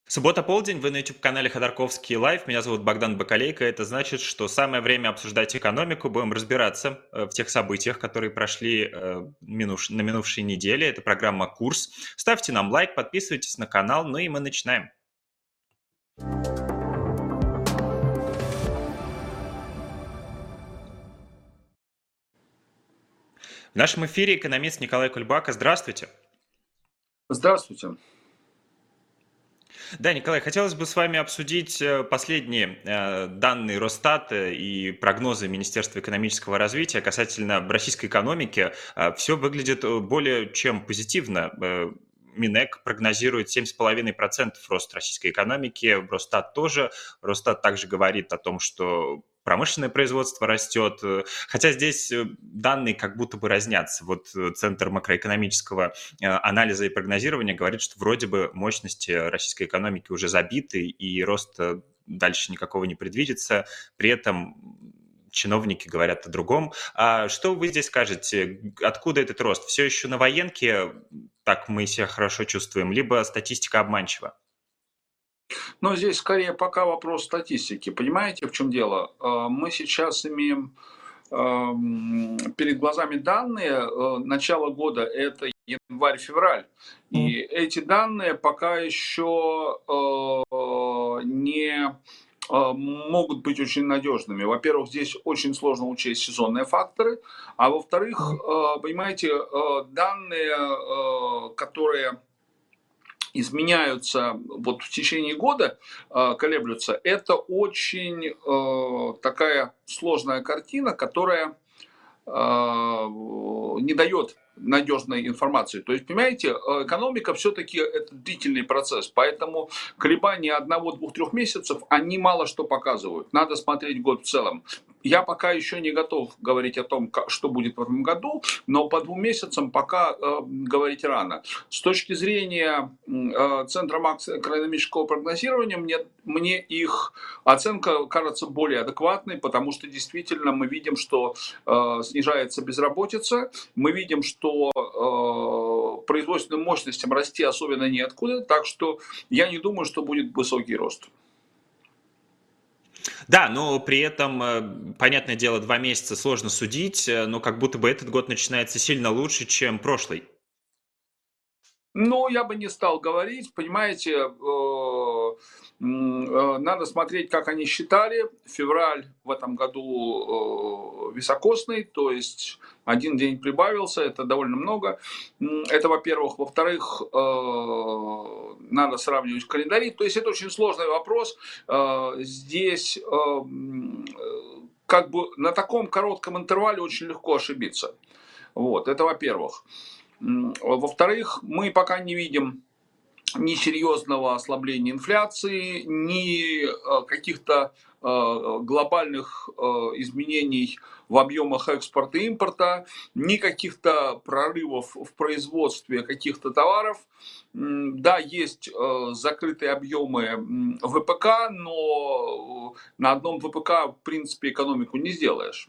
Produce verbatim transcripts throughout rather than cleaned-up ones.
Суббота полдень, вы на YouTube-канале Ходорковский Лайв. Меня зовут Богдан Бакалейко. Это значит, что самое время обсуждать экономику. Будем разбираться э, в тех событиях, которые прошли э, минуш- на минувшей неделе. Это программа «Курс». Ставьте нам лайк, подписывайтесь на канал, ну и мы начинаем. В нашем эфире экономист Николай Кульбака. Здравствуйте. Здравствуйте. Да, Николай, хотелось бы с вами обсудить э, последние э, данные Росстата и прогнозы Министерства экономического развития касательно российской экономики. Все выглядит э, более чем позитивно. Э, Минэк прогнозирует семь целых пять десятых процента рост российской экономики, Росстат тоже. Росстат также говорит о том, что промышленное производство растет, хотя здесь данные как будто бы разнятся. Вот Центр макроэкономического анализа и прогнозирования говорит, что вроде бы мощности российской экономики уже забиты, и роста дальше никакого не предвидится. При этом чиновники говорят о другом. А что вы здесь скажете? Откуда этот рост? Все еще на военке так мы себя хорошо чувствуем, либо статистика обманчива? Но здесь скорее пока вопрос статистики. Понимаете, в чем дело? Мы сейчас имеем перед глазами данные начала года, это январь-февраль. И эти данные пока еще не могут быть очень надежными. Во-первых, здесь очень сложно учесть сезонные факторы, а во-вторых, понимаете, данные, которые изменяются вот в течение года, э, колеблются, это очень э, такая сложная картина, которая э, не дает надежной информации. То есть, понимаете, экономика все-таки это длительный процесс, поэтому колебания одного, двух, трех месяцев, они мало что показывают. Надо смотреть год в целом. Я пока еще не готов говорить о том, что будет в этом году, но по двум месяцам пока э, говорить рано. С точки зрения э, Центра макроэкономического прогнозирования, мне, мне их оценка кажется более адекватной, потому что действительно мы видим, что э, снижается безработица, мы видим, что э, производственным мощностям расти особенно неоткуда, так что я не думаю, что будет высокий рост. Да, но при этом, понятное дело, два месяца сложно судить, но как будто бы этот год начинается сильно лучше, чем прошлый. Ну, я бы не стал говорить, понимаете, надо смотреть, как они считали. Февраль в этом году високосный, то есть один день прибавился, это довольно много. Это, во-первых. Во-вторых, надо сравнивать календари. То есть это очень сложный вопрос. Здесь как бы на таком коротком интервале очень легко ошибиться. Вот, это во-первых. Во-вторых, мы пока не видим ни серьезного ослабления инфляции, ни каких-то глобальных изменений в объемах экспорта и импорта, ни каких-то прорывов в производстве каких-то товаров. Да, есть закрытые объемы ВПК, но на одном ВПК, в принципе, экономику не сделаешь.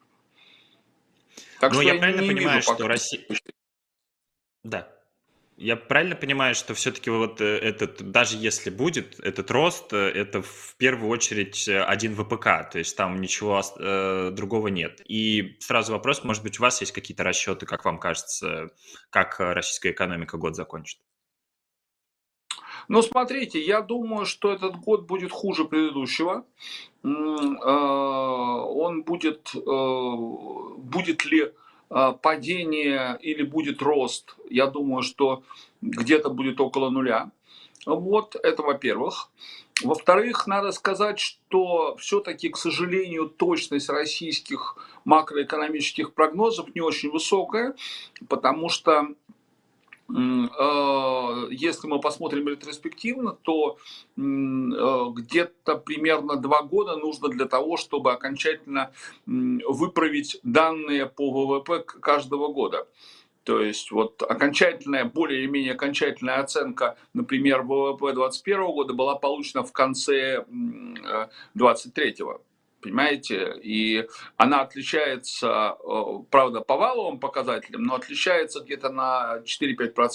Так Но что я я правильно не понимаю, вижу что пока. Россия... Да. Я правильно понимаю, что все-таки вот этот, даже если будет этот рост, это в первую очередь один ВПК, то есть там ничего э, другого нет. И сразу вопрос, может быть, у вас есть какие-то расчеты, как вам кажется, как российская экономика год закончит? Ну, смотрите, я думаю, что этот год будет хуже предыдущего. Он будет, будет ли падение или будет рост, я думаю, что где-то будет около нуля. Вот, это во-первых. Во-вторых, надо сказать, что все-таки, к сожалению, точность российских макроэкономических прогнозов не очень высокая, потому что если мы посмотрим ретроспективно, то где-то примерно два года нужно для того, чтобы окончательно выправить данные по ВВП каждого года. То есть вот окончательная, более или менее окончательная оценка, например, ВВП двадцать первого года была получена в конце двадцать третьего. Понимаете? И она отличается, правда, по валовым показателям, но отличается где-то на четыре-пять процентов.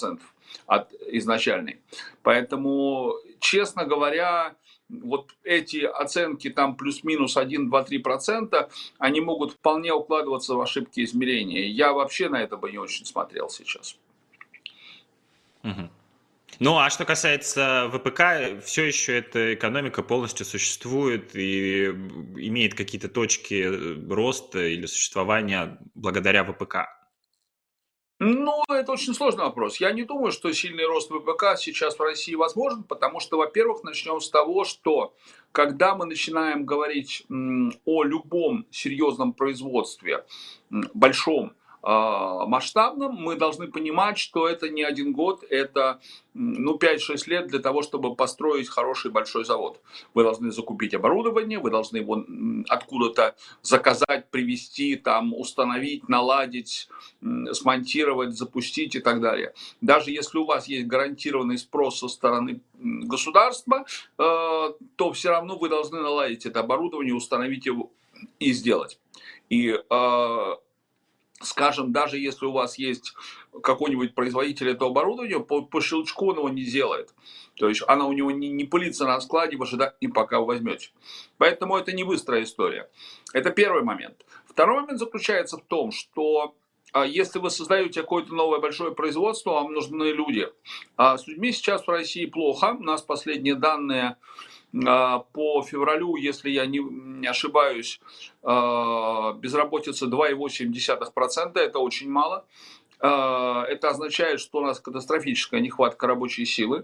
от изначальной. Поэтому, честно говоря, вот эти оценки там плюс-минус один, два, три процента, они могут вполне укладываться в ошибки измерения. Я вообще на это бы не очень смотрел сейчас. Угу. Ну, а что касается ВПК, все еще эта экономика полностью существует и имеет какие-то точки роста или существования благодаря ВПК. Ну, это очень сложный вопрос. Я не думаю, что сильный рост ВПК сейчас в России возможен, потому что, во-первых, начнем с того, что когда мы начинаем говорить о любом серьезном производстве, большом, масштабном, мы должны понимать, что это не один год, это ну, пять-шесть лет для того, чтобы построить хороший большой завод. Вы должны закупить оборудование, вы должны его откуда-то заказать, привезти, там, установить, наладить, смонтировать, запустить и так далее. Даже если у вас есть гарантированный спрос со стороны государства, то все равно вы должны наладить это оборудование, установить его и сделать. И скажем, даже если у вас есть какой-нибудь производитель этого оборудования, по, по щелчку он его не делает. То есть она у него не, не пылится на складе в ожидании, пока вы возьмете. Поэтому это не быстрая история. Это первый момент. Второй момент заключается в том, что если вы создаете какое-то новое большое производство, вам нужны люди. А с людьми сейчас в России плохо. У нас последние данные по февралю, если я не ошибаюсь, безработица два и восемь десятых процента, это очень мало. Это означает, что у нас катастрофическая нехватка рабочей силы.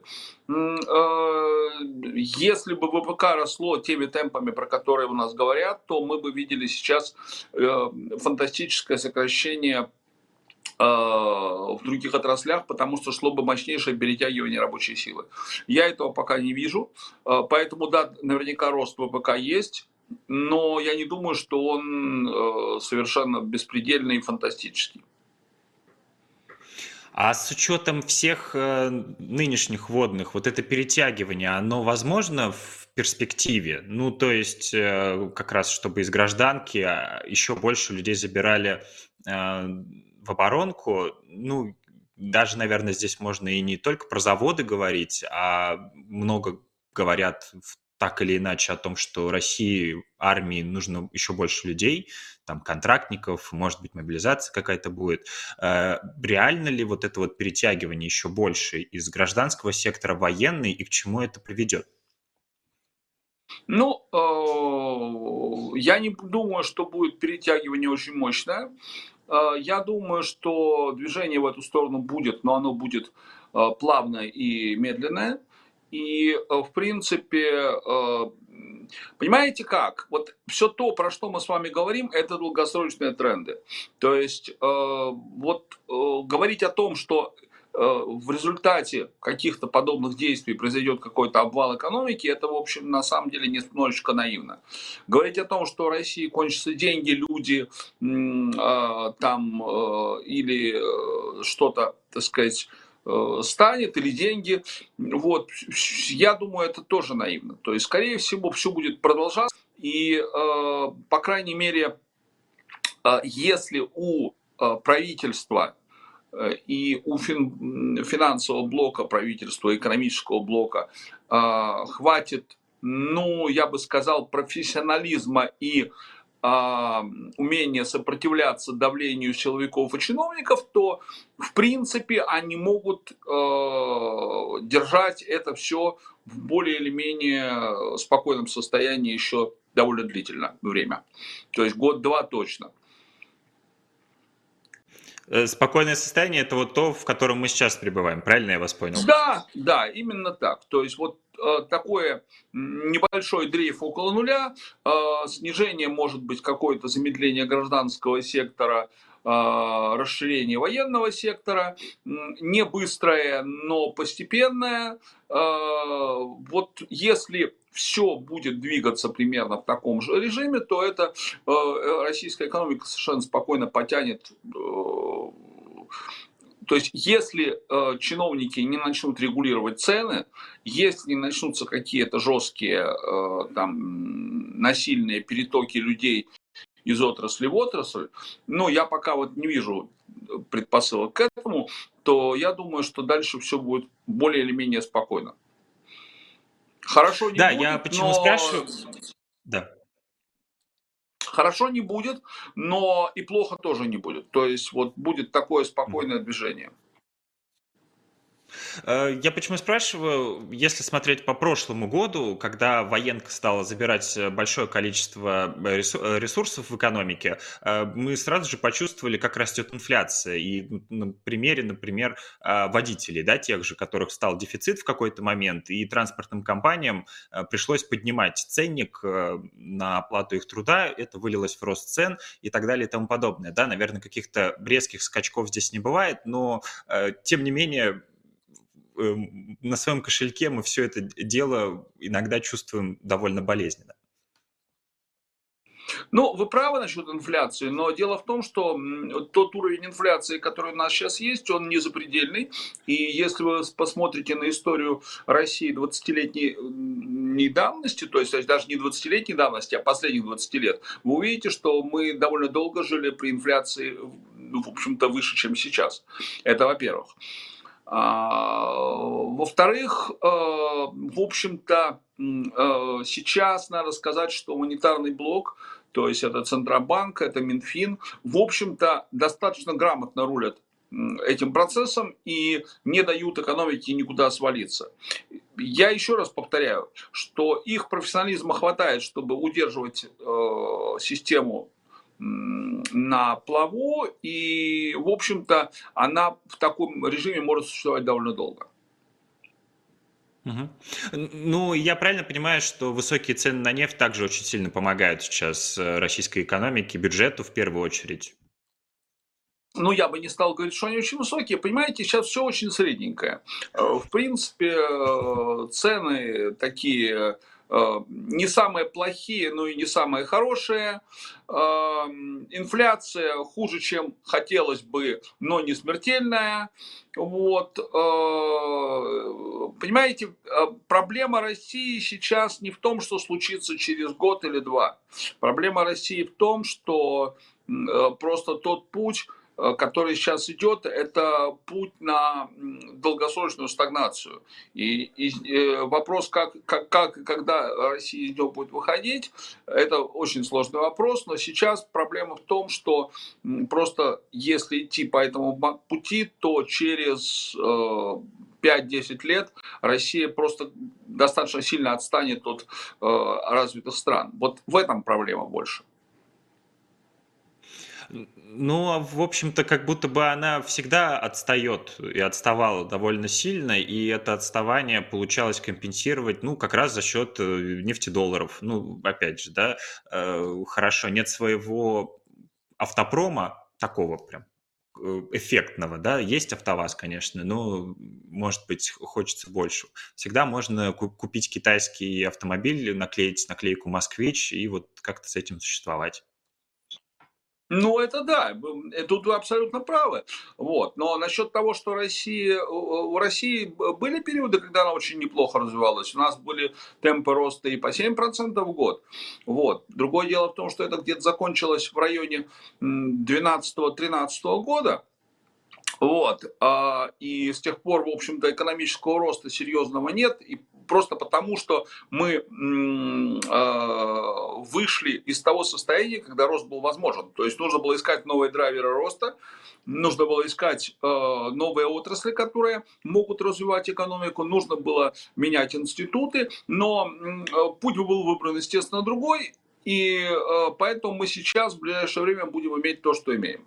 Если бы ВПК росло теми темпами, про которые у нас говорят, то мы бы видели сейчас фантастическое сокращение в других отраслях, потому что шло бы мощнейшее перетягивание рабочей силы. Я этого пока не вижу, поэтому да, наверняка рост ВПК есть, но я не думаю, что он совершенно беспредельный и фантастический. А с учетом всех нынешних вводных, вот это перетягивание, оно возможно в перспективе? Ну, то есть, как раз, чтобы из гражданки еще больше людей забирали в оборонку, ну, даже, наверное, здесь можно и не только про заводы говорить, а много говорят так или иначе о том, что России, армии нужно еще больше людей, там, контрактников, может быть, мобилизация какая-то будет. Реально ли вот это вот перетягивание еще больше из гражданского сектора в военный, и к чему это приведет? Ну, я не думаю, что будет перетягивание очень мощное. Я думаю, что движение в эту сторону будет, но оно будет плавное и медленное. И, в принципе, понимаете как? Вот все то, про что мы с вами говорим, это долгосрочные тренды. То есть, вот говорить о том, что в результате каких-то подобных действий произойдет какой-то обвал экономики, это, в общем, на самом деле немножечко наивно. Говорить о том, что в России кончатся деньги, люди там или что-то, так сказать, станет, или деньги, вот, я думаю, это тоже наивно. То есть, скорее всего, все будет продолжаться, и, по крайней мере, если у правительства и у финансового блока правительства, экономического блока хватит, ну, я бы сказал, профессионализма и умение сопротивляться давлению силовиков и чиновников, то, в принципе, они могут держать это все в более или менее спокойном состоянии еще довольно длительное время. То есть год-два точно. Спокойное состояние – это вот то, в котором мы сейчас пребываем, правильно я вас понял? Да, да, именно так. То есть вот э, такое небольшой дрейф около нуля, э, снижение, может быть, какое-то замедление гражданского сектора, э, расширение военного сектора, не быстрое, но постепенное. Э, вот если все будет двигаться примерно в таком же режиме, то это э, российская экономика совершенно спокойно потянет. Э, то есть, если э, чиновники не начнут регулировать цены, если не начнутся какие-то жесткие, э, там, насильные перетоки людей из отрасли в отрасль, но я пока вот не вижу предпосылок к этому, то я думаю, что дальше все будет более или менее спокойно. Хорошо не Да, я будет, почему но спрашиваю? Да. хорошо не будет, но и плохо тоже не будет. То есть вот будет такое Мгм. спокойное движение. Э, Я почему спрашиваю, если смотреть по прошлому году, когда военка стала забирать э, большое количество э, ресу- э, ресурсов в экономике, э, мы сразу же почувствовали, как растет инфляция. И м, на примере, например, а, водителей, да, тех же, которых стал дефицит в какой-то момент, и транспортным компаниям э, пришлось поднимать ценник э, на оплату их труда, это вылилось в рост цен и так далее и тому подобное. Да, наверное, каких-то резких скачков здесь не бывает, но э, тем не менее э, на своем кошельке мы все это дело иногда чувствуем довольно болезненно. Ну, вы правы насчет инфляции, но дело в том, что м, тот уровень инфляции, который у нас сейчас есть, он не запредельный. И если вы посмотрите на историю России двадцатилетней м, давности, то есть даже не двадцатилетней давности, а последних двадцати лет, вы увидите, что мы довольно долго жили при инфляции, ну, в общем-то, выше, чем сейчас. Это во-первых. А, Во-вторых, э, в общем-то, м, э, сейчас надо сказать, что монетарный блок, то есть это Центробанк, это Минфин, в общем-то, достаточно грамотно рулят м, этим процессом и не дают экономике никуда свалиться. Я еще раз повторяю, что их профессионализма хватает, чтобы удерживать э, систему на плаву, и, в общем-то, она в таком режиме может существовать довольно долго. Мгм. Н- Ну, я правильно понимаю, что высокие цены на нефть также очень сильно помогают сейчас э, российской экономике, бюджету в первую очередь? Ну, я бы не стал говорить, что они очень высокие. Понимаете, сейчас все очень средненькое. Э, В принципе, э, цены такие э, не самые плохие, но и не самые хорошие. Э, Инфляция хуже, чем хотелось бы, но не смертельная. Вот. Э, Понимаете, э, проблема России сейчас не в том, что случится через год или два. Проблема России в том, что м, э, просто тот путь, э, который сейчас идет, это путь на долгосрочную стагнацию. И, и э, вопрос, как, как, как, когда Россия из него будет выходить, это очень сложный вопрос, но сейчас проблема в том, что просто если идти по этому пути, то через э, пять-десять лет Россия просто достаточно сильно отстанет от э, развитых стран. Вот в этом проблема больше. Ну, а в общем-то, как будто бы она всегда отстает и отставала довольно сильно, и это отставание получалось компенсировать, ну, как раз за счет э, нефтедолларов. Ну, опять же, да, э, хорошо, нет своего автопрома такого прям э, эффектного, да, есть АвтоВАЗ, конечно, но, может быть, хочется больше. Всегда можно ку- купить китайский автомобиль, наклеить наклейку «Москвич» и вот как-то с этим существовать. Ну, это да, б- э, тут вы абсолютно правы. Вот. Но насчет того, что Россия, у у России б- были периоды, когда она очень неплохо развивалась. У нас были темпы роста и по семь процентов в год. Вот. Другое дело в том, что это где-то закончилось в районе двенадцатого-тринадцатого года. Вот. а, И с тех пор, в общем-то, экономического роста серьезного нет. И просто потому, что мы м, а, вышли из того состояния, когда рост был возможен. То есть нужно было искать новые драйверы роста, нужно было искать э, новые отрасли, которые могут развивать экономику, нужно было менять институты, но м, э, путь был выбран, естественно, другой, и э, поэтому мы сейчас в ближайшее время будем иметь то, что имеем.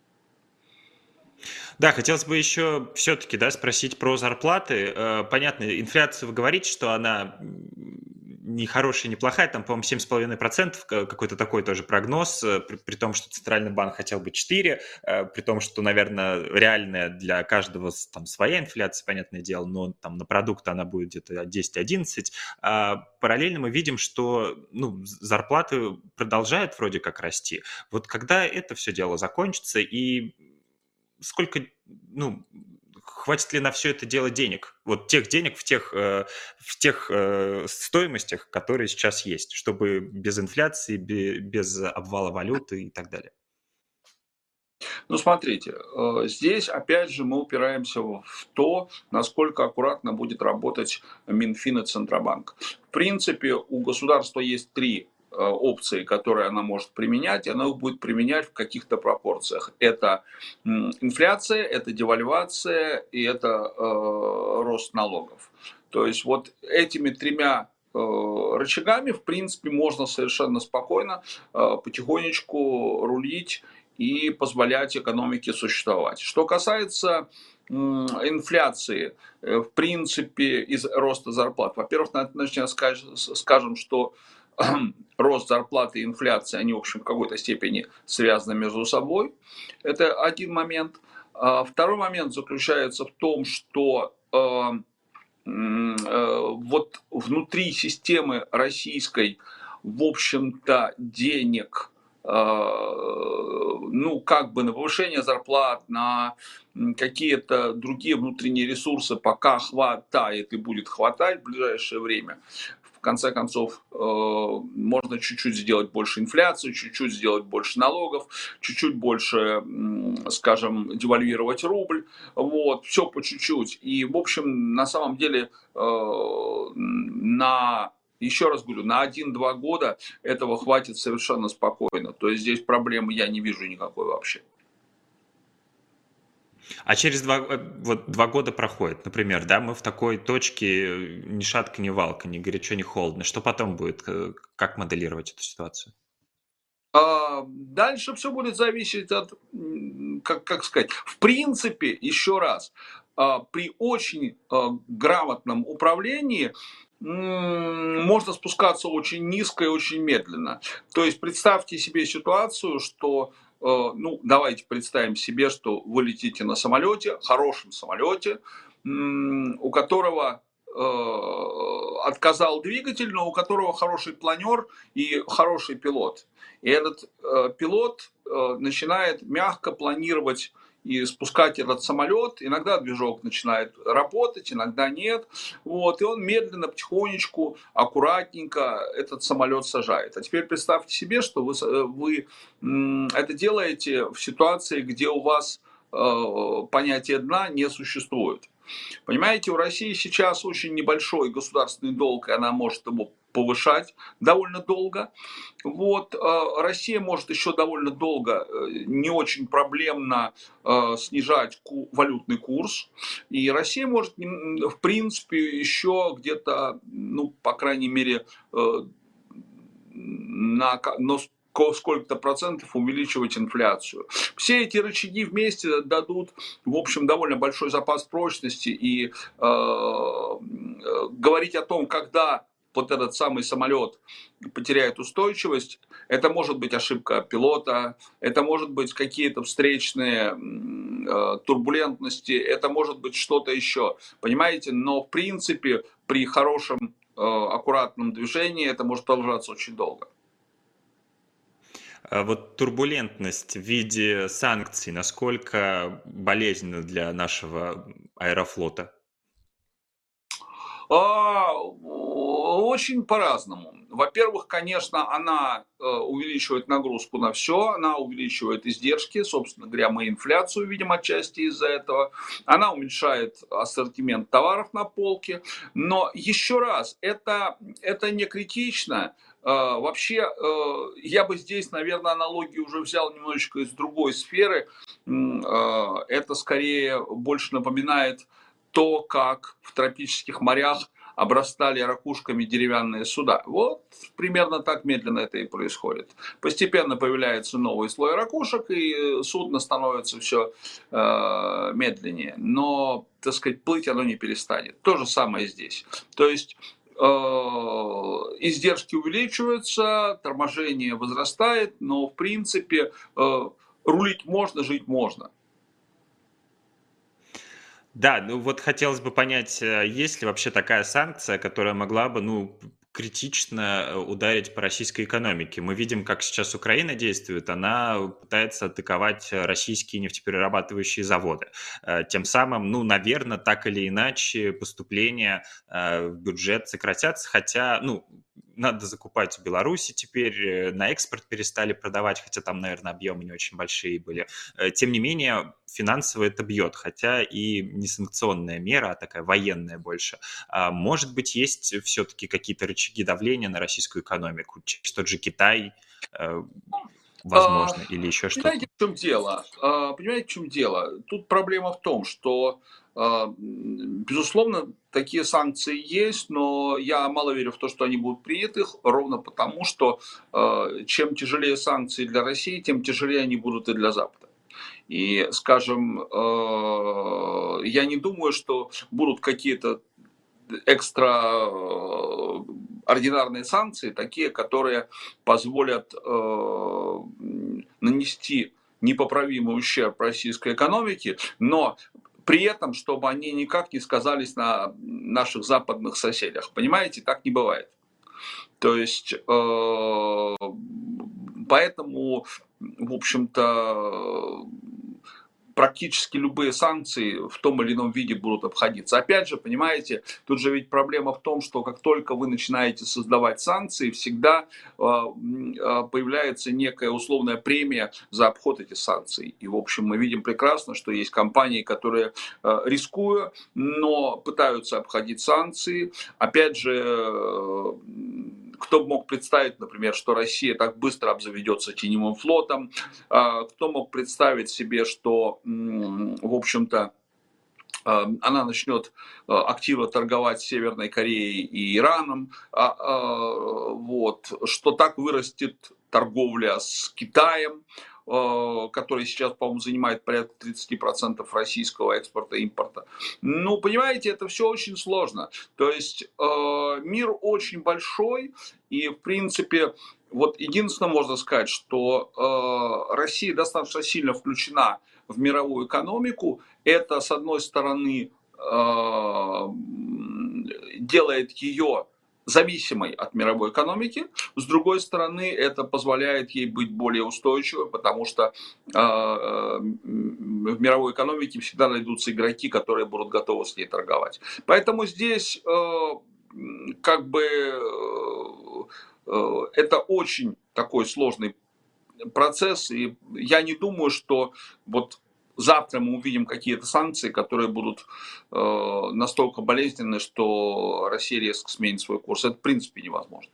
Да, хотелось бы еще все-таки, да, спросить про зарплаты. Э, Понятно, инфляция, вы говорите, что она м, не хорошая, не плохая, там, по-моему, семь с половиной процентов, ка- какой-то такой тоже прогноз, э, при, при том, что Центральный банк хотел бы четыре, э, при том, что, наверное, реальная для каждого с- там своя инфляция, понятное дело, но там на продукты она будет где-то десять-одиннадцать. А параллельно мы видим, что, ну, з- зарплаты продолжают вроде как расти. Вот когда это все дело закончится и сколько, ну, хватит ли на все это дело денег? Вот тех денег в тех, э, в тех э, стоимостях, которые сейчас есть, чтобы без инфляции, бе- без обвала валюты и так далее. Ну, смотрите, э, здесь опять же мы упираемся в то, насколько аккуратно будет работать Минфин и Центробанк. В принципе, у государства есть три э, опции, которые она может применять, и она их будет применять в каких-то пропорциях. Это инфляция, это девальвация и это э, рост налогов. То есть вот этими тремя э, рычагами, в принципе, можно совершенно спокойно э, потихонечку рулить и позволять экономике существовать. Что касается инфляции, в принципе, из роста зарплат. Во-первых, начнем скажем, что рост зарплаты и инфляция, они, в общем, в какой-то степени связаны между собой. Это один момент. Второй момент заключается в том, что вот внутри системы российской, в общем-то, денег, ну, как бы на повышение зарплат, на какие-то другие внутренние ресурсы пока хватает и будет хватать в ближайшее время. В конце концов, можно чуть-чуть сделать больше инфляции, чуть-чуть сделать больше налогов, чуть-чуть больше, скажем, девальвировать рубль. Вот, все по чуть-чуть. И, в общем, на самом деле, на... Еще раз говорю, на один-два года этого хватит совершенно спокойно. То есть здесь проблемы я не вижу никакой вообще. А через два, вот, два года проходит, например, да, мы в такой точке ни шатка, ни валка, ни горячо, ни холодно. Что потом будет? Как моделировать эту ситуацию? Дальше все будет зависеть от, как, как сказать, в принципе, еще раз, при очень грамотном управлении можно спускаться очень низко и очень медленно. То есть представьте себе ситуацию, что, ну, давайте представим себе, что вы летите на самолете, хорошем самолете, у которого отказал двигатель, но у которого хороший планер и хороший пилот. И этот э, пилот э, начинает мягко планировать и спускать этот самолет. Иногда движок начинает работать, иногда нет. Вот, и он медленно, потихонечку, аккуратненько этот самолет сажает. А теперь представьте себе, что вы, вы м, это делаете в ситуации, где у вас э, понятия дна не существует. Понимаете, у России сейчас очень небольшой государственный долг, и она может его повышать довольно долго. Вот, Россия может еще довольно долго, не очень проблемно снижать валютный курс. И Россия может, в принципе, еще где-то, ну, по крайней мере, на, на сколько-то процентов увеличивать инфляцию. Все эти рычаги вместе дадут, в общем, довольно большой запас прочности. И э, говорить о том, когда вот этот самый самолет потеряет устойчивость, это может быть ошибка пилота, это может быть какие-то встречные э, турбулентности, это может быть что-то еще. Понимаете? Но в принципе при хорошем э, аккуратном движении это может продолжаться очень долго. Вот турбулентность в виде санкций, насколько болезненна для нашего аэрофлота? Очень по-разному. Во-первых, конечно, она увеличивает нагрузку на все, она увеличивает издержки, собственно говоря, мы инфляцию видим отчасти из-за этого, она уменьшает ассортимент товаров на полке, но еще раз, это, это не критично. Вообще, я бы здесь, наверное, аналогию уже взял немножечко из другой сферы, это скорее больше напоминает то, как в тропических морях обрастали ракушками деревянные суда. Вот примерно так медленно это и происходит. Постепенно появляется новый слой ракушек, и судно становится все э, медленнее. Но, так сказать, плыть оно не перестанет. То же самое здесь. То есть э, издержки увеличиваются, торможение возрастает, но в принципе э, рулить можно, жить можно. Да, ну вот хотелось бы понять, есть ли вообще такая санкция, которая могла бы, ну, критично ударить по российской экономике. Мы видим, как сейчас Украина действует. Она пытается атаковать российские нефтеперерабатывающие заводы. Тем самым, ну, наверное, так или иначе поступления в бюджет сократятся, хотя, ну, надо закупать в Беларуси теперь, на экспорт перестали продавать, хотя там, наверное, объемы не очень большие были. Тем не менее, финансово это бьет, хотя и не санкционная мера, а такая военная больше. Может быть, есть все-таки какие-то рычаги давления на российскую экономику, через тот же Китай, возможно, или еще что-то? Понимаете, в чем дело? Понимаете, в чем дело? Тут проблема в том, что, безусловно, такие санкции есть, но я мало верю в то, что они будут приняты, ровно потому, что чем тяжелее санкции для России, тем тяжелее они будут и для Запада. И, скажем, я не думаю, что будут какие-то экстраординарные санкции, такие, которые позволят э, нанести непоправимый ущерб российской экономике, но при этом, чтобы они никак не сказались на наших западных соседях. Понимаете, так не бывает. То есть, э, поэтому, в общем-то, практически любые санкции в том или ином виде будут обходиться. Опять же, понимаете, тут же ведь проблема в том, что как только вы начинаете создавать санкции, всегда появляется некая условная премия за обход этих санкций. И, в общем, мы видим прекрасно, что есть компании, которые, рискуя, но пытаются обходить санкции. Опять же, кто мог представить, например, что Россия так быстро обзаведется теневым флотом? Кто мог представить себе, что, в общем-то, она начнет активно торговать с Северной Кореей и Ираном, вот, что так вырастет торговля с Китаем, который сейчас, по-моему, занимает порядка тридцать процентов российского экспорта и импорта. Ну, понимаете, это все очень сложно. То есть мир очень большой, и, в принципе, вот единственное можно сказать, что Россия достаточно сильно включена в мировую экономику. Это, с одной стороны, делает ее зависимой от мировой экономики, с другой стороны, это позволяет ей быть более устойчивой, потому что э, в мировой экономике всегда найдутся игроки, которые будут готовы с ней торговать. Поэтому здесь э, как бы э, это очень такой сложный процесс, и я не думаю, что вот завтра мы увидим какие-то санкции, которые будут э, настолько болезненны, что Россия резко сменит свой курс. Это в принципе невозможно.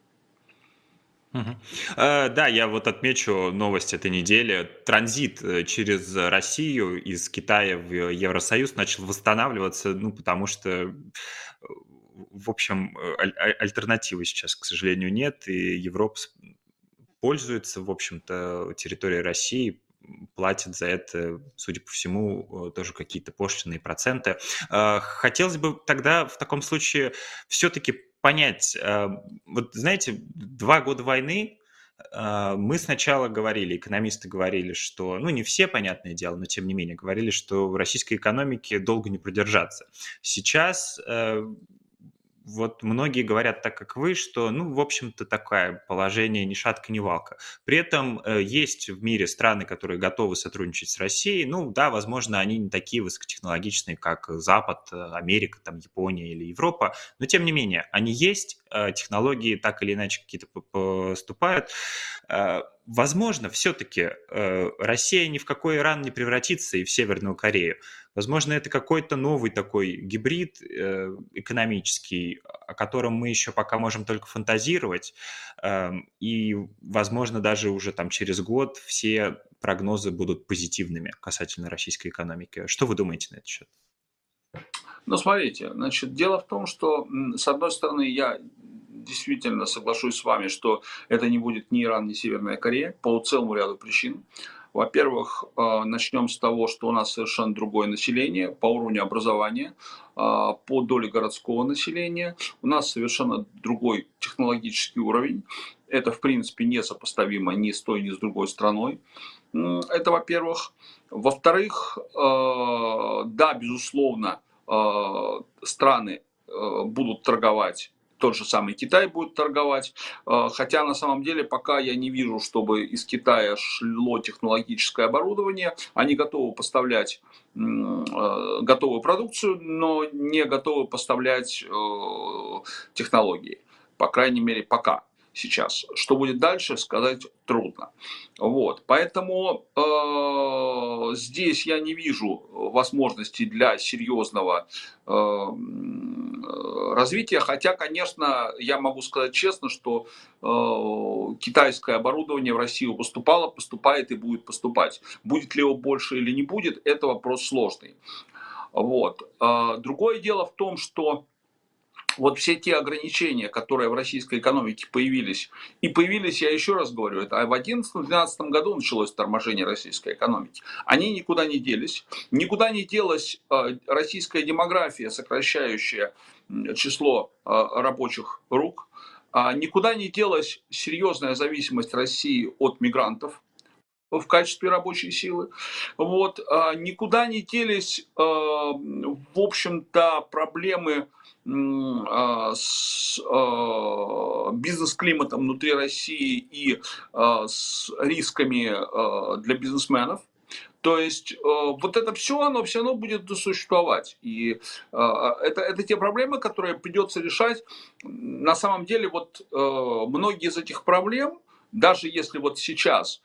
Мгм. Э, Да, я вот отмечу новость этой недели. Транзит э, через Россию из Китая в Евросоюз начал восстанавливаться, ну, потому что, э, в общем, э, аль- аль- альтернативы сейчас, к сожалению, нет, и Европа с- пользуется, в общем-то, территорией России, м, платит за это, судя по всему, э, тоже какие-то пошлины и проценты. Э, Хотелось бы тогда в таком случае все-таки понять, э, вот знаете, два года войны, э, мы сначала говорили, экономисты говорили, что, ну не все, понятное дело, но тем не менее, говорили, что в российской экономике долго не продержаться. Сейчас э, вот многие говорят так, как вы, что, ну, в общем-то, такое положение ни шатка, ни валка. При этом э, есть в мире страны, которые готовы сотрудничать с Россией. Ну, да, возможно, они не такие высокотехнологичные, как Запад, э, Америка, там, Япония или Европа, но, тем не менее, они есть, э, технологии так или иначе какие-то поступают. Э, Возможно, все-таки э, Россия ни в какой Иран не превратится и в Северную Корею. Возможно, это какой-то новый такой гибрид э, экономический, о котором мы еще пока можем только фантазировать. Э, и, возможно, даже уже там через год все прогнозы будут позитивными касательно российской экономики. Что вы думаете на этот счет? Ну, смотрите, значит, дело в том, что, с одной стороны, я действительно соглашусь с вами, что это не будет ни Иран, ни Северная Корея по целому ряду причин. Во-первых, начнем с того, что у нас совершенно другое население по уровню образования, по доле городского населения. У нас совершенно другой технологический уровень. Это, в принципе, несопоставимо ни с той, ни с другой страной. Это, во-первых. Во-вторых, да, безусловно, страны будут торговать тот же самый Китай будет торговать. Хотя на самом деле пока я не вижу, чтобы из Китая шло технологическое оборудование. Они готовы поставлять готовую продукцию, но не готовы поставлять технологии. По крайней мере, пока. Сейчас. Что будет дальше, сказать трудно. Вот. Поэтому э, здесь я не вижу возможностей для серьезного э, развития. Хотя, конечно, я могу сказать честно, что э, китайское оборудование в Россию поступало, поступает и будет поступать. Будет ли его больше или не будет, это вопрос сложный. Вот. Э, другое дело в том, что вот все те ограничения, которые в российской экономике появились, и появились, я еще раз говорю, это в две тысячи одиннадцатом-две тысячи двенадцатом году началось торможение российской экономики, они никуда не делись. Никуда не делась российская демография, сокращающая число рабочих рук. Никуда не делась серьезная зависимость России от мигрантов в качестве рабочей силы. Вот. Никуда не делись, в общем-то, проблемы с бизнес-климатом внутри России и с рисками для бизнесменов. То есть вот это все, оно все равно будет существовать. И это, это те проблемы, которые придется решать. На самом деле, вот многие из этих проблем, даже если вот сейчас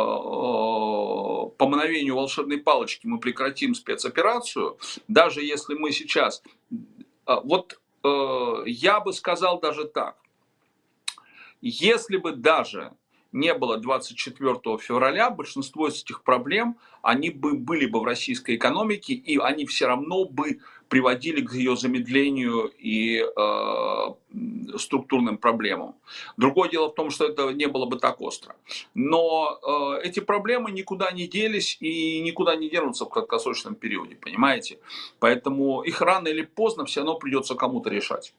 по мановению волшебной палочки мы прекратим спецоперацию, даже если мы сейчас... Вот я бы сказал даже так. Если бы даже не было двадцать четвёртого февраля, большинство из этих проблем, они бы были бы в российской экономике, и они все равно бы приводили к ее замедлению и э, структурным проблемам. Другое дело в том, что это не было бы так остро. Но э, эти проблемы никуда не делись и никуда не денутся в краткосрочном периоде, понимаете? Поэтому их рано или поздно все равно придется кому-то решать.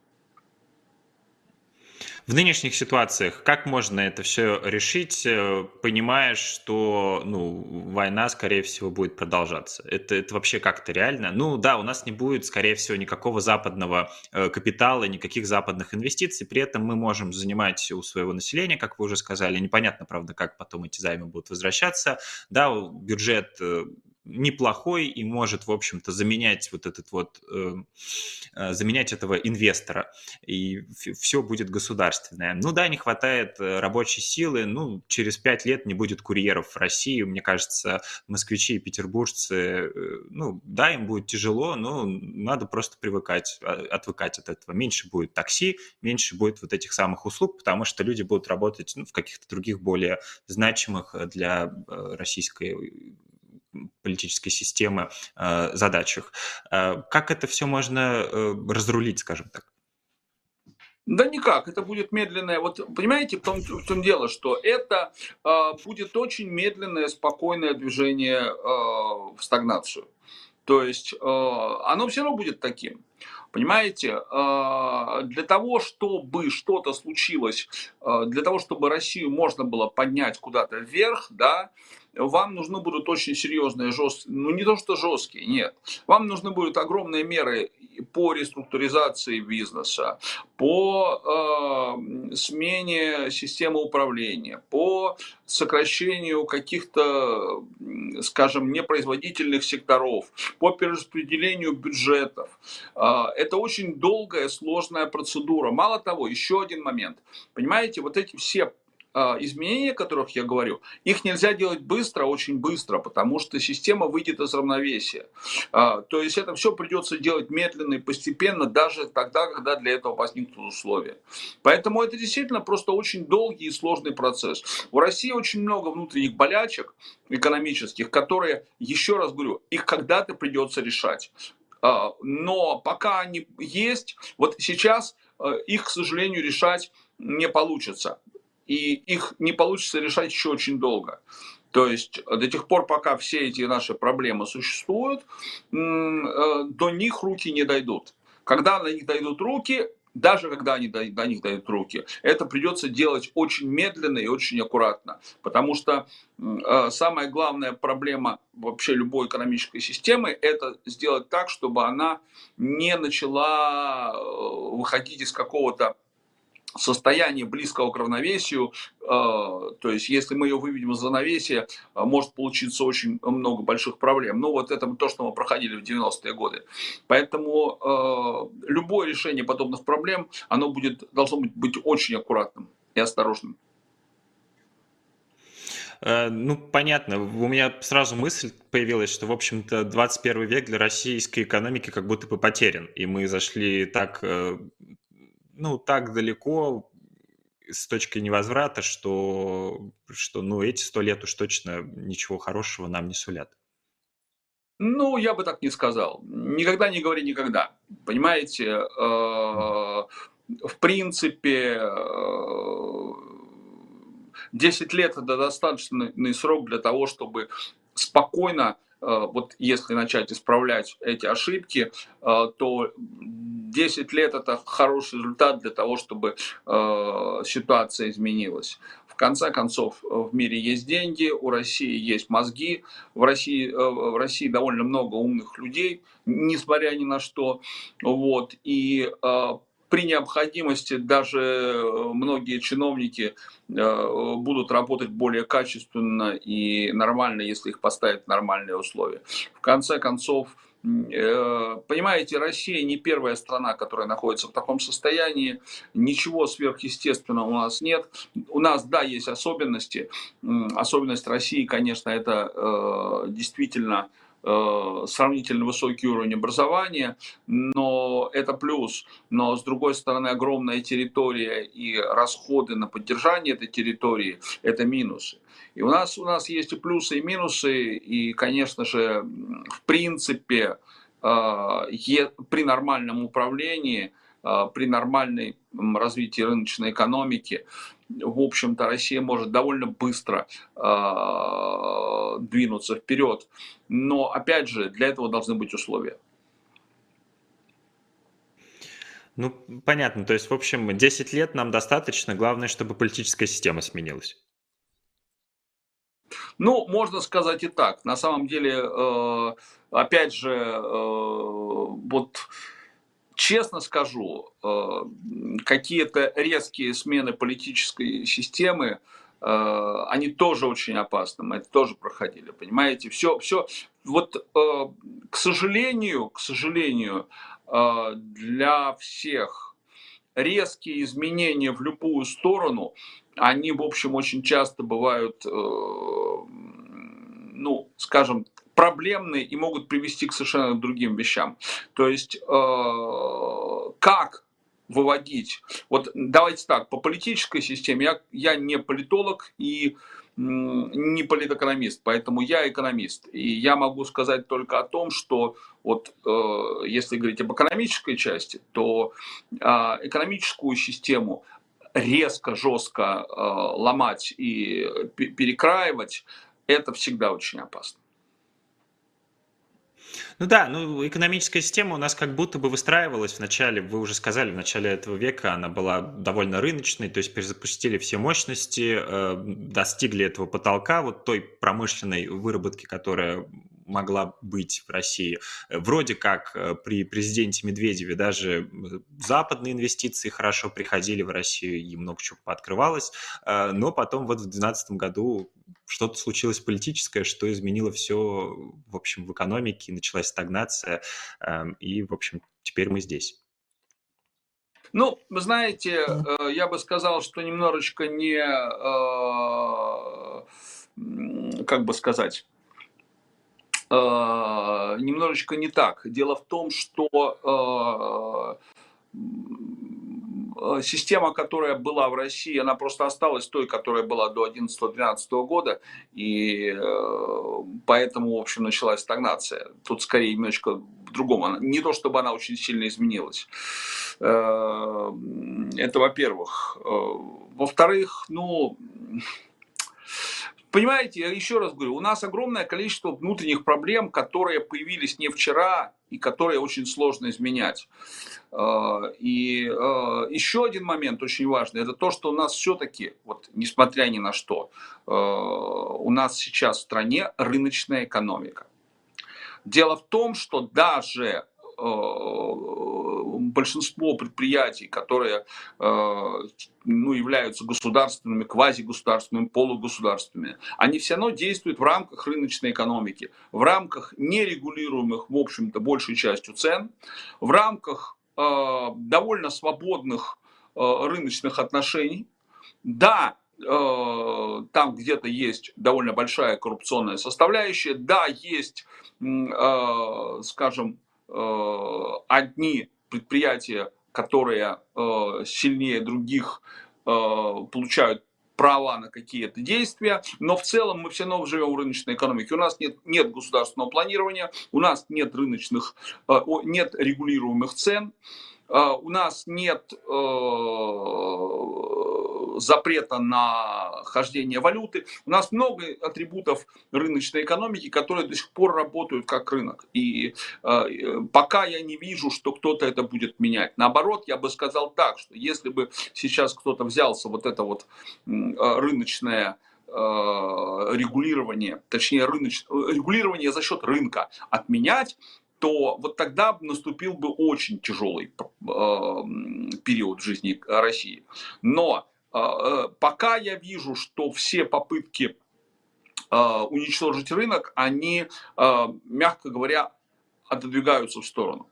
В нынешних ситуациях как можно это все решить, понимая, что ну, война, скорее всего, будет продолжаться? Это, это вообще как-то реально? Ну да, у нас не будет, скорее всего, никакого западного капитала, никаких западных инвестиций, при этом мы можем занимать у своего населения, как вы уже сказали, непонятно, правда, как потом эти займы будут возвращаться, да, бюджет неплохой и может, в общем-то, заменять вот этот вот, э, заменять этого инвестора, и все будет государственное. Ну да, не хватает рабочей силы, ну, через пять лет не будет курьеров в России, мне кажется, москвичи и петербуржцы, ну, да, им будет тяжело, но надо просто привыкать, отвыкать от этого. Меньше будет такси, меньше будет вот этих самых услуг, потому что люди будут работать, ну, в каких-то других более значимых для российской политической системы э, задачах. Э, как это все можно э, разрулить, скажем так? Да никак, это будет медленное. Вот понимаете, в том, в том дело, что это э, будет очень медленное, спокойное движение э, в стагнацию. То есть э, оно все равно будет таким. Понимаете, э, для того, чтобы что-то случилось, э, для того, чтобы Россию можно было поднять куда-то вверх, да, вам нужны будут очень серьезные, жесткие, ну не то что жесткие, нет. Вам нужны будут огромные меры по реструктуризации бизнеса, по э, смене системы управления, по сокращению каких-то, скажем, непроизводительных секторов, по перераспределению бюджетов. Э, это очень долгая, сложная процедура. Мало того, еще один момент. Понимаете, вот эти все изменения, о которых я говорю, их нельзя делать быстро, очень быстро, потому что система выйдет из равновесия. То есть это все придется делать медленно и постепенно, даже тогда, когда для этого возникнут условия. Поэтому это действительно просто очень долгий и сложный процесс. У России очень много внутренних болячек экономических, которые, еще раз говорю, их когда-то придется решать. Но пока они есть, вот сейчас их, к сожалению, решать не получится. И их не получится решать еще очень долго. То есть до тех пор, пока все эти наши проблемы существуют, до них руки не дойдут. Когда на них дойдут руки, даже когда они до, до них дают руки, это придется делать очень медленно и очень аккуратно. Потому что э, самая главная проблема вообще любой экономической системы – это сделать так, чтобы она не начала э, выходить из какого-то состояние близкого к равновесию, э, то есть если мы ее выведем из равновесия, э, может получиться очень много больших проблем. Ну вот это то, что мы проходили в девяностые годы. Поэтому э, любое решение подобных проблем, оно будет, должно быть, быть очень аккуратным и осторожным. Ну, понятно. У меня сразу мысль появилась, что, в общем-то, двадцать первый век для российской экономики как будто бы потерян. И мы зашли так, э, ну, так далеко с точки невозврата, что, что ну, эти сто лет уж точно ничего хорошего нам не сулят. Ну, я бы так не сказал. Никогда не говори никогда. Понимаете, э, в принципе, э, десять лет – это достаточный срок для того, чтобы спокойно, э, вот если начать исправлять эти ошибки, э, то десять лет – это хороший результат для того, чтобы э, ситуация изменилась. В конце концов, в мире есть деньги, у России есть мозги, в России, э, в России довольно много умных людей, несмотря ни на что. Вот, и э, при необходимости даже многие чиновники э, будут работать более качественно и нормально, если их поставят в нормальные условия. В конце концов, э, понимаете, Россия не первая страна, которая находится в таком состоянии. Ничего сверхъестественного у нас нет. У нас, да, есть особенности. Особенность России, конечно, это э, действительно сравнительно высокий уровень образования, но это плюс. Но, с другой стороны, огромная территория и расходы на поддержание этой территории – это минусы. И у нас, у нас есть и плюсы, и минусы, и, конечно же, в принципе, при нормальном управлении, при нормальном развитии рыночной экономики, в общем-то, Россия может довольно быстро э, двинуться вперед. Но, опять же, для этого должны быть условия. Ну, понятно. То есть, в общем, десять лет нам достаточно. Главное, чтобы политическая система сменилась. Ну, можно сказать и так. На самом деле, э, опять же, э, вот... Честно скажу, какие-то резкие смены политической системы, они тоже очень опасны, мы это тоже проходили, понимаете, все, все, вот, к сожалению, к сожалению, для всех резкие изменения в любую сторону, они, в общем, очень часто бывают, ну, скажем, проблемные и могут привести к совершенно другим вещам. То есть, э, как выводить? Вот давайте так, по политической системе, я, я не политолог и не политэкономист, поэтому я экономист. И я могу сказать только о том, что вот э, если говорить об экономической части, то э, экономическую систему резко, жестко э, ломать и перекраивать, это всегда очень опасно. Ну да, ну экономическая система у нас как будто бы выстраивалась в начале, вы уже сказали, в начале этого века она была довольно рыночной, то есть перезапустили все мощности, э, достигли этого потолка, вот той промышленной выработки, которая могла быть в России. Вроде как при президенте Медведеве даже западные инвестиции хорошо приходили в Россию и много чего пооткрывалось, но потом вот в две тысячи двенадцатом году что-то случилось политическое, что изменило все, в общем, в экономике, началась стагнация, и, в общем, теперь мы здесь. Ну, вы знаете, я бы сказал, что немножечко не, как бы сказать, немножечко не так. Дело в том, что система, которая была в России, она просто осталась той, которая была до одиннадцатого-двенадцатого года, и поэтому, в общем, началась стагнация. Тут скорее немножечко в другом. Не то, чтобы она очень сильно изменилась. Это во-первых. Во-вторых, ну... Понимаете, я еще раз говорю, у нас огромное количество внутренних проблем, которые появились не вчера и которые очень сложно изменять. И еще один момент очень важный, это то, что у нас все-таки, вот, несмотря ни на что, у нас сейчас в стране рыночная экономика. Дело в том, что даже большинство предприятий, которые ну, являются государственными, квазигосударственными, полугосударственными, они все равно действуют в рамках рыночной экономики, в рамках нерегулируемых, в общем-то, большей частью цен, в рамках э, довольно свободных э, рыночных отношений. Да, э, там где-то есть довольно большая коррупционная составляющая, да, есть, э, скажем, э, одни предприятия, которые э, сильнее других э, получают права на какие-то действия, но в целом мы все равно живем в рыночной экономике. У нас нет, нет государственного планирования, у нас нет рыночных, э, нет регулируемых цен, э, у нас нет э, запрета на хождение валюты. У нас много атрибутов рыночной экономики, которые до сих пор работают как рынок. И э, пока я не вижу, что кто-то это будет менять. Наоборот, я бы сказал так, что если бы сейчас кто-то взялся вот это вот э, рыночное э, регулирование, точнее рыноч... регулирование за счет рынка отменять, то вот тогда наступил бы очень тяжелый э, период в жизни России. Но пока я вижу, что все попытки э, уничтожить рынок, они, э, мягко говоря, отодвигаются в сторону.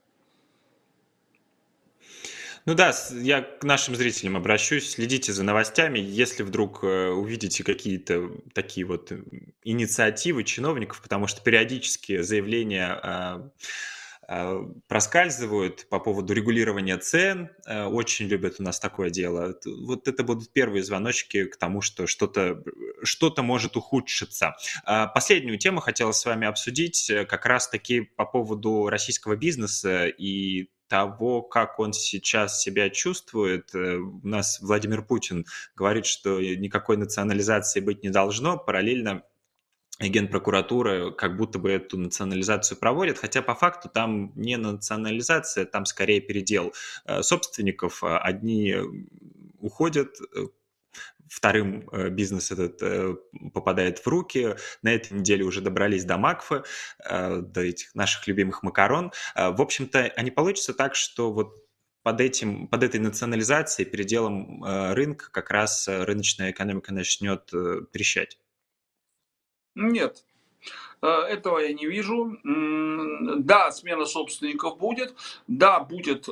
Ну да, я к нашим зрителям обращусь, следите за новостями, если вдруг увидите какие-то такие вот инициативы чиновников, потому что периодически заявления проскальзывают по поводу регулирования цен, очень любят у нас такое дело. Вот это будут первые звоночки к тому, что что-то, что-то может ухудшиться. Последнюю тему хотела с вами обсудить как раз-таки по поводу российского бизнеса и того, как он сейчас себя чувствует. У нас Владимир Путин говорит, что никакой национализации быть не должно, параллельно Генпрокуратура как будто бы эту национализацию проводит, хотя по факту там не национализация, там скорее передел собственников. Одни уходят, вторым бизнес этот попадает в руки. На этой неделе уже добрались до Макфы, до этих наших любимых макарон. В общем-то, а не получится так, что вот под, этим, под этой национализацией, переделом рынка как раз рыночная экономика начнет трещать? Нет, этого я не вижу. Да, смена собственников будет. Да, будет,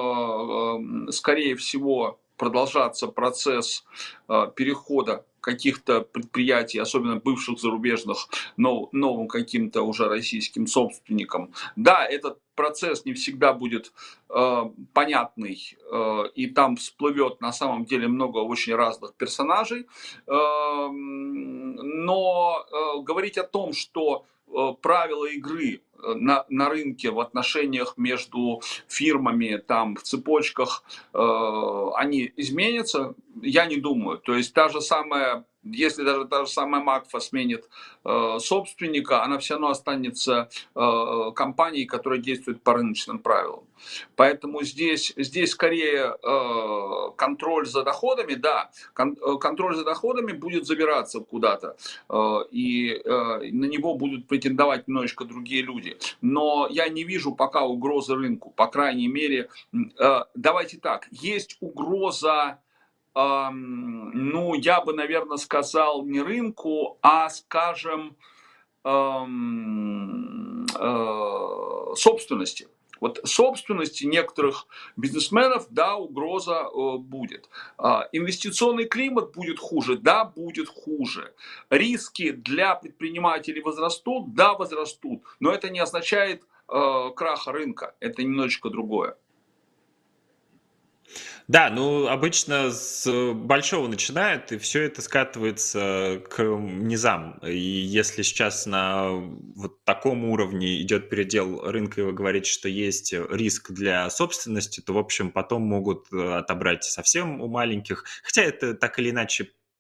скорее всего, продолжаться процесс перехода каких-то предприятий, особенно бывших зарубежных, новым каким-то уже российским собственникам. Да, этот процесс не всегда будет э, понятный, э, и там всплывет на самом деле много очень разных персонажей. Э, но э, говорить о том, что э, правила игры на, на рынке в отношениях между фирмами, там, в цепочках, э, они изменятся, я не думаю. То есть та же самая, если даже та же самая Макфа сменит э, собственника, она все равно останется э, компанией, которая действует по рыночным правилам. Поэтому здесь, здесь скорее э, контроль за доходами, да, кон, контроль за доходами будет забираться куда-то, э, и э, на него будут претендовать немножечко другие люди. Но я не вижу пока угрозы рынку, по крайней мере, э, давайте так, есть угроза, э, ну, я бы, наверное, сказал не рынку, а, скажем, э, э, собственности. Вот собственности некоторых бизнесменов, да, угроза э, будет. А, инвестиционный климат будет хуже, да, будет хуже. Риски для предпринимателей возрастут, да, возрастут. Но это не означает э, краха рынка, это немножечко другое. Да, ну обычно с большого начинают, и все это скатывается к низам. И если сейчас на вот таком уровне идет передел рынка, и вы говорите, что есть риск для собственности, то, в общем, потом могут отобрать совсем у маленьких. Хотя это так или иначе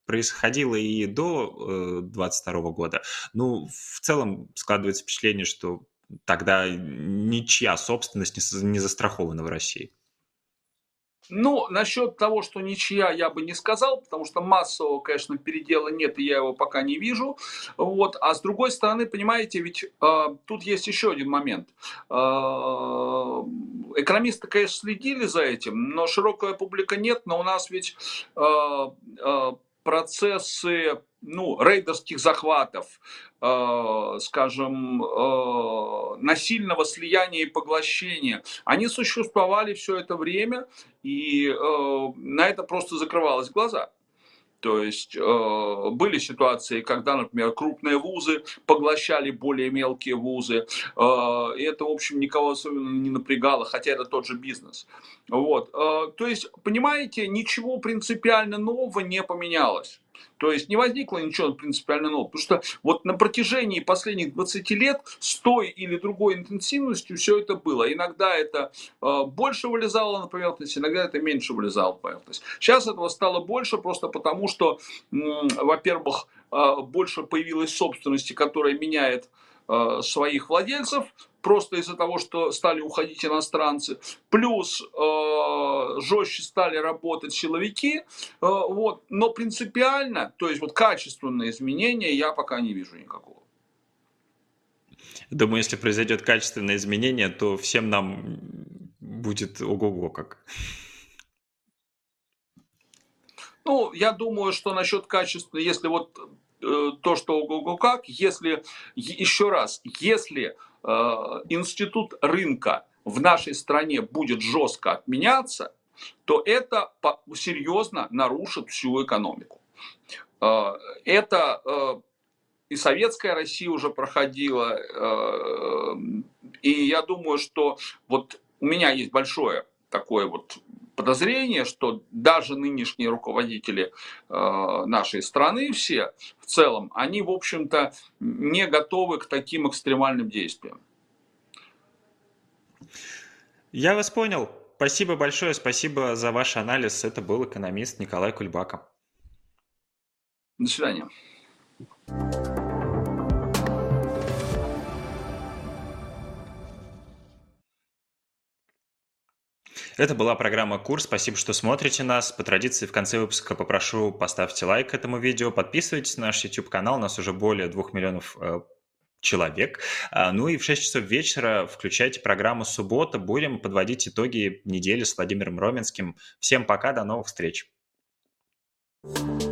происходило и до двадцать второго года. Ну, в целом складывается впечатление, что тогда ничья собственность не застрахована в России. Ну, насчет того, что ничья, я бы не сказал, потому что массового, конечно, передела нет, и я его пока не вижу. Вот. А с другой стороны, понимаете, ведь э, тут есть еще один момент. Э, экономисты, конечно, следили за этим, но широкая публика нет, но у нас ведь э, э, процессы, ну, рейдерских захватов, э, скажем, э, насильного слияния и поглощения, они существовали все это время, и э, на это просто закрывалось глаза. То есть э, были ситуации, когда, например, крупные вузы поглощали более мелкие вузы. Э, и это, в общем, никого особенно не напрягало, хотя это тот же бизнес. Вот. Э, то есть, понимаете, ничего принципиально нового не поменялось. То есть не возникло ничего принципиально нового. Потому что вот на протяжении последних двадцати лет с той или другой интенсивностью все это было. Иногда это э, больше вылезало на поверхность, иногда это меньше вылезало на поверхность. Сейчас этого стало больше просто потому, что, м, во-первых, э, больше появилось собственности, которая меняет э, своих владельцев, просто из-за того, что стали уходить иностранцы. Плюс э, жестче стали работать силовики. Э, вот. Но принципиально, то есть вот качественные изменения я пока не вижу никакого. Думаю, если произойдет качественное изменение, то всем нам будет ого-го как. Ну, я думаю, что насчет качества, если вот э, то, что ого-го как, если, еще раз, если э, институт рынка в нашей стране будет жестко отменяться, то это серьезно нарушит всю экономику. Э, это э, и советская Россия уже проходила, э, и я думаю, что вот у меня есть большое такое вот подозрение, что даже нынешние руководители э, нашей страны все в целом, они, в общем-то, не готовы к таким экстремальным действиям. Я вас понял. Спасибо большое, спасибо за ваш анализ. Это был экономист Николай Кульбака. До свидания. Это была программа «Курс». Спасибо, что смотрите нас. По традиции в конце выпуска попрошу поставьте лайк этому видео, подписывайтесь на наш YouTube-канал, у нас уже более двух миллионов э, человек. Ну и в шесть часов вечера включайте программу «Суббота». Будем подводить итоги недели с Владимиром Роменским. Всем пока, до новых встреч.